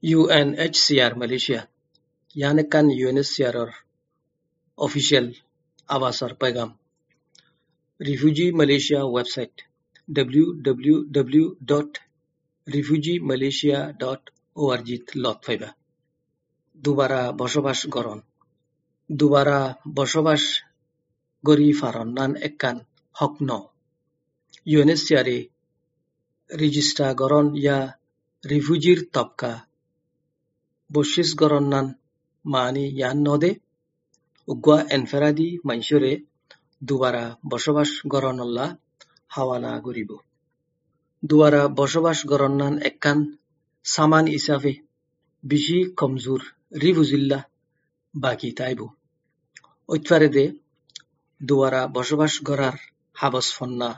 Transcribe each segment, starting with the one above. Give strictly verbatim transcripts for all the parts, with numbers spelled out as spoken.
You N H C R Malaysia ইয়ান একখান ইউএনএইচসিআরর অফিসিয়াল আবাসর পেগাম refugee Malaysia website W W W dot refugee Malaysia dot org লত ফাইবা দুবারা বসবাস গরণ দুবারা বসবাস গরি ফারন নান একখান হক ন ইউএনএইচসিআরে রেজিস্টার গরণ ইয়া রিফিউজির তবকা বশিস গরণ নান মানি ইয়ান নদে উগুয়া এনফেরাদি মাইশরে দুবারা বসবাস গরণল্লা হাওয়ালা গরিব দুবারা বসবাস গরণ নান একখান সামান ইসাফে বেশি কমজোর রিফিউজিল্লা বাকি তাইব ঐতফারে দে দুবারা বসবাস গড়ার হাবস ফন্না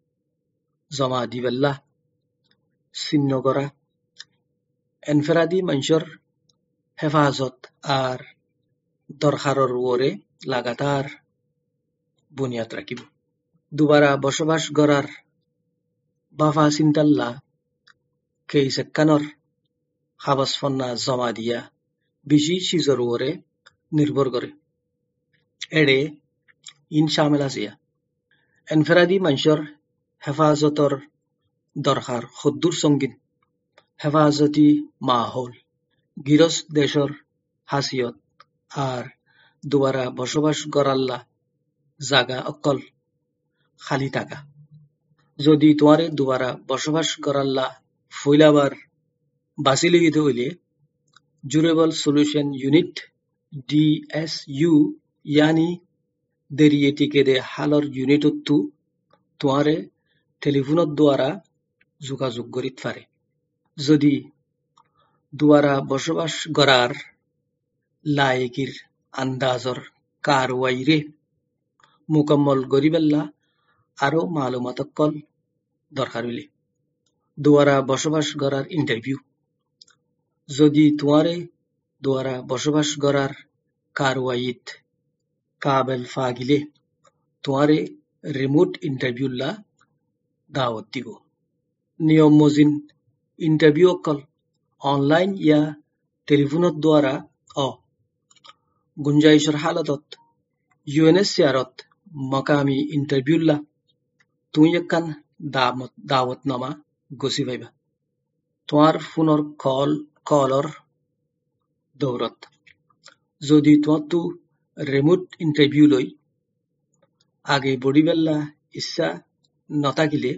জমা দিবেল্লা চিহ্ন করা এনফেরাদি মাইশর হেফাজত আর দরকারর ওরে লাগাতার বুনিয়াদ রাখিব দুবারা বসবাস গড়ার বাফা চিন্তাল্লা কেইসেক্কানর হাবস ফন্না জমা দিয়া বেশি সিজর ওরে নির্ভর করে এড়ে ইন শামিল আছে এনফেরাদি মাইশর হেফাজতর দরকার খদ্দুর সঙ্গীন হেফাজতি মাহল গিরস দেশর হাসিয়ত আর দুবারা বসবাস গড়াল্লা জাগা অকল খালি থাকা যদি তোমারে দুবারা বসবাস গড়াল্লা ফইলাবার বাঁচি লিখিত হইলে durable solution unit D S U ইয়ানি দেরিয়ে টিকে দে হালর ইউনিটতো তোমারে টেলিফোনত দ্বারা যোগাযোগ করিত পারে যদি দুবারা বসবাস গড়ার লায়েকির আন্দাজর কারওয়াইরে মুকম্মল গরিবেল্লা আরো মালুমাত অকল দরকার হইলে দুবারা বসবাস গড়ার ইন্টারভিউ যদি তোমারে দুবারা বসবাস গড়ার কারওয়াইত কাবেল ফাগিলে তোমারে রিমোট ইন্টারভিউল্লা দাওয়াত দিব নিয়ম মজিন ইন্টারভিউ অকল অনলাইন ইয়া টেলিফোনত দ্বারা অ গুঞ্জাইশর হালতত ইউএনএইচসিআরত মকামি ইন্টারভিউল্লা তুই একখান দাওয়াতনামা গছি পাইবা তোমার ফোনর কল কলর দৌলত যদি তোমার তু রিমোট ইন্টারভিউ লই আগে বডিবেল্লা ইচ্ছা নথাকিলে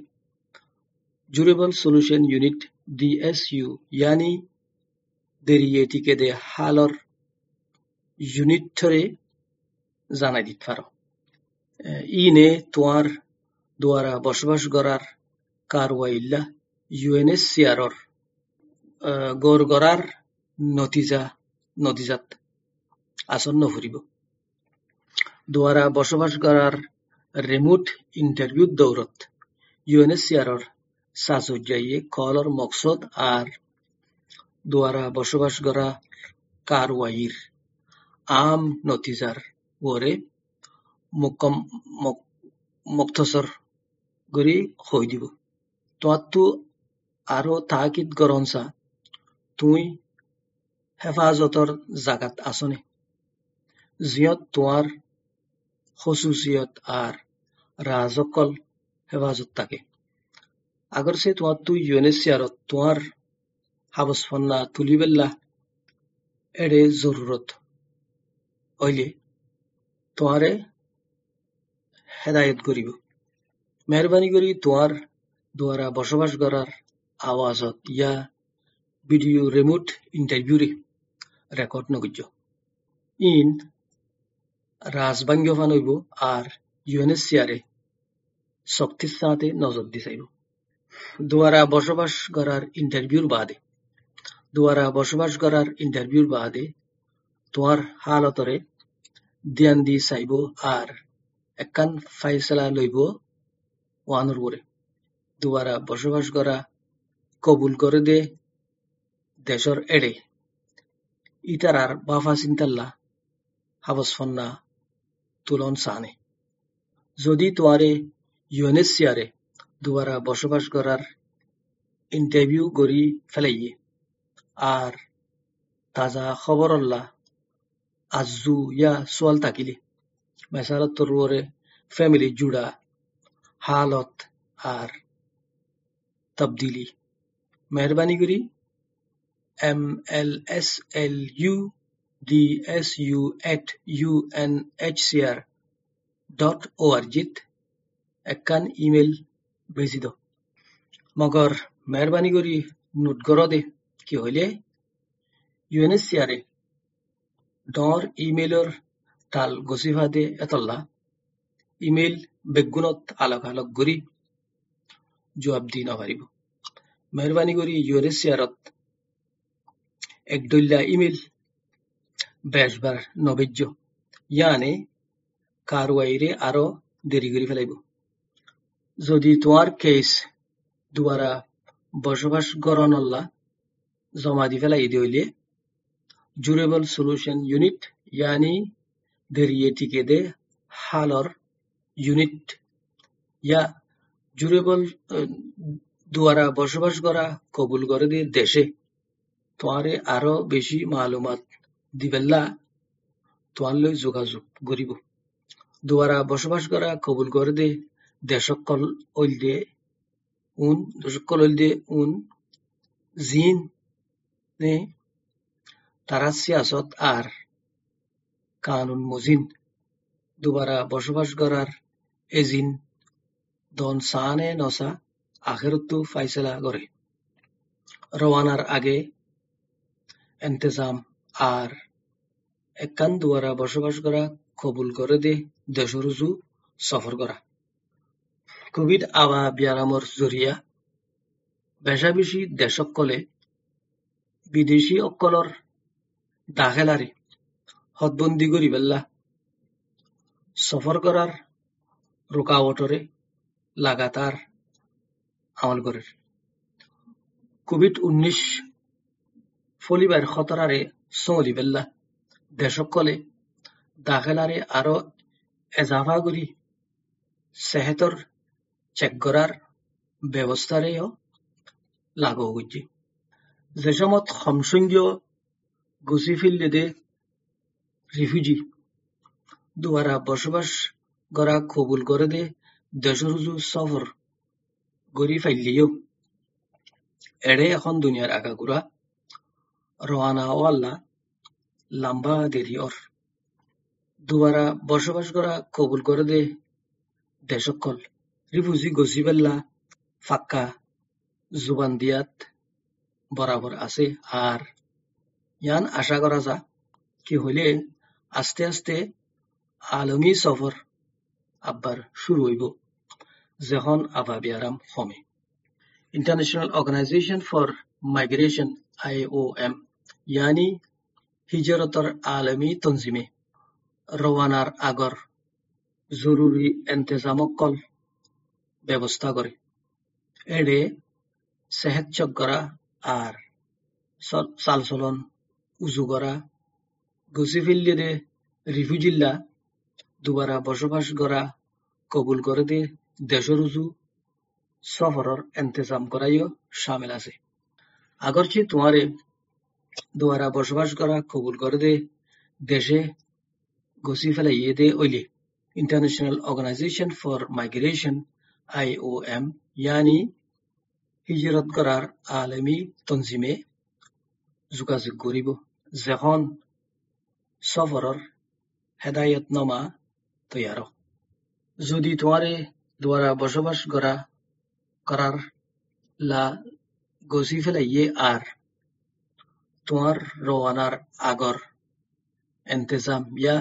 জুরেবল সলিউশন ইউনিট ডিএসইউ ইয়ানি দেরিয়ে টিকে দে হালর ইউনিট ধরে জানাই দিতে পারো ইনে তোমার দ্বারা বসবাস গড়ার কারওয়াইল্লা ইউএনএইচসিআরর গড় গড়ার নতিজা নতিজাত আসন্ন ফুরিব দ্বারা বসবাস গড়ার রিমোট ইন্টারভিউ দৌলত ইউএনএইচসিআরর সাহায্যে কলর মকসদ আর দ্বারা বসবাস গড়া কারওয়াইর আম নতিজার ওরে মুক্তসর গরি হই দিব তোমার তু আরো তাকিদ গরনসা তুই হেফাজতর জাগাত আসনে জিয়ত তোমার খসুসিয়ত আর রাজকল হেফাজত থাকে আগর সে তোমার তুই ইউএনএইচসিআরত তোমার হাবস ফন্না তুলিবেল্লা এড়ে জরুরত হইলে তোমারে হেদায়ত করিব মেহরবানি করি তোমার দ্বারা বসবাস গড়ার আওয়াজত ইয়া ভিডিও রিমোট ইন্টারভিউরে রেকর্ড নগজ্য ইন রাজবাঙ্গফান হইব আর ইউএনএইচসিআরে শক্তির সাথে নজর দি চাইব দ্বারা বসবাস গড়ার ইন্টারভিউর বাদে দ্বারা বসবাস গড়ার ইন্টারভিউর বাদে তোমার হালতরে ধ্যান দি চাইব আর একখান ফাইসলা লইব ওয়ানোর ওরে দ্বারা বসবাস গড়া কবুল করে দে দেশর এড়ে ইতারার বাফা চিন্তাল্লা হাবস ফন্না তুলন সানে যদি তোমারে ইউএনএইচসিআরে দ্বারা বসবাস গড়ার ইন্টারভিউ গড়ি ফেলাইয়ে আর তাজা খবর আল্লাহ আজু ইয়া সোয়াল থাকিলে মেসালত তোরে ফ্যামিলি জুড়া হালত আর তবদিলি মেহরবানি করি M L S L U D S U at U N H C R dot O R জিত একখান ইমেল ভেজি দাও মগর মেহরবানি করি নোট করো দে কি হইলে ইউএনএসসিআরে ডর ইমেইলর টাল গসিফা দে এতল্লা ইমেইল বেগুনত আলোক আলোক করি জবাব দি নপারিব মেহরবানি করি ইউএনএসসিআরত একডল্লা ইমেইল বেশবার নবেজ্য ইয়ানে কারওয়াইরে আরো দেরি করে ফেলাইব যদি তোমার কেস দুয়ারা বসবাস গরনল্লা জমা দি ফেলাই দিলে জুরেবল সলিউশন ইউনিট ইয়ানি দেরিয়ে টিকে দে হালর ইউনিট ইয়া জুরেবল দুয়ারা বসবাস করা কবুল করে দে দেশে তোমারে আরো বেশি মালুমাত দিবেল্লা তোমার লই যোগাযোগ করিব দুয়ারা বসবাস করা কবুল করে দে দেশকল ওইল দে উন দেশকল ওইল দে উন জিন নে তারা সিয়াসত আর কানুন মজিন দুবারা বসবাস করার এজিন দন সানে নসা আখেরতু ফাইসলা করে রওয়ানার আগে ইন্তজাম আর একখান দুয়ারা বসবাস করা কবুল করে দে দেশরুজু সফর করা কোভিড আবা বিয়ারামর জরিয়া বেশা বেশি দেশকলে বিদেশি অকলর দাখেলারে হদবন্দি করি বেল্লা সফর করার রুকাওটরে লাগাতার আমল করে কোভিড উনিশ ফলিবার খতরারে সৌদি বেল্লা দেশকলে দাখেলারে আরো এজাফা করি সেহেতর চেক করার ব্যবস্থারেও লাগু হচ্ছে যে সমত সমসংখ্য গুছি ফিল্লে দে রিফিউজি দুয়ারা বসবাস করা কবুল করে দে দেশরুজু সফর গড়ি ফাইলিও এড়ে এখন দুনিয়ার আগাগুড়া রওয়ানা ওয়াল্লা লম্বা দেরি ওর দুয়ারা বসবাস করা কবুল করে দে দেশকল রিফিউজি গছি বেল্লা ফাক্কা জুবান দিয়াত বরাবর আছে আর ইয়ান আশা করা যা কি হইলে আস্তে আস্তে আলমী সফর আবার শুরু হইব যখন আবা বিয়ারাম কমে International Organization for Migration I O M ইয়ানি হিজরতর আলমী তনজিমে রওয়ানার আগর জরুরি ইন্তজামকল ব্যবস্থা করে এড়ে সেহেত চেক করা আর চালচলন উজু করা গুছি ফিল্লে দে রিফিউজিল্লা দুবারা বসবাস করা কবুল করে দে দেশরুজু সফরর ইন্তজাম করাইও শামিল আছে আগরচে তোমারে দুয়ারা বসবাস করা কবুল করে দে দেশে গুছি ফেলাইয়ে দে ওইলে International Organization for Migration I O M ইয়ানি হিজরত করার আলমী তনজিমে যোগাযোগ করিব যখন সফরর হেদায়তনামা তৈয়ার যদি তোমারে দুয়ারা বসবাস করা করার লা গছি ফেলাইয়ে আর তোমার রওয়ানার আগর ইন্তজাম ইয়া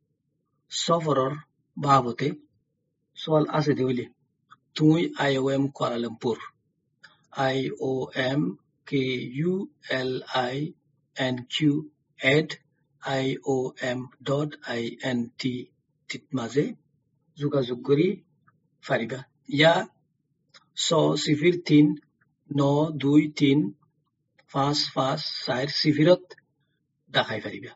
সফরর বাবতে সওয়াল আছে দিলে তুমি I O M Kuala Lumpur I O M K U L I N Q at I O M dot I N T টিত মাঝে যোগাযোগ করি ফারিবা ইয়া ছ সিফির তিন ন দুই তিন পাঁচ পাঁচ চার সিফিরত দেখাই ফারিবা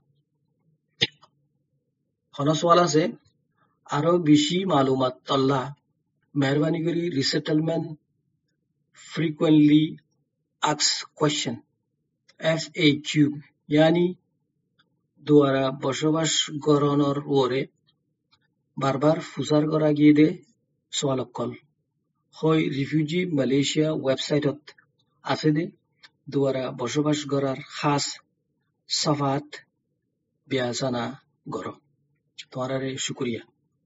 হন সওয়াল আছে আরো বেশি মালুমাত তল্লা মেহরবানি করি resettlement frequently asked question F A Q यानी দুয়ারা বসবাস গড়নৰ ওৰে বাৰবাৰ ফুচাৰ কৰা গিয়ে দে সোৱালকল হয় রিফিউজি মালয়েশিয়া ওয়েবসাইটত আছে দে দুয়ারা বসবাস গড়ার খাস সাফাত বিয়াসানা গড় তোমারে শুক্রিয়া।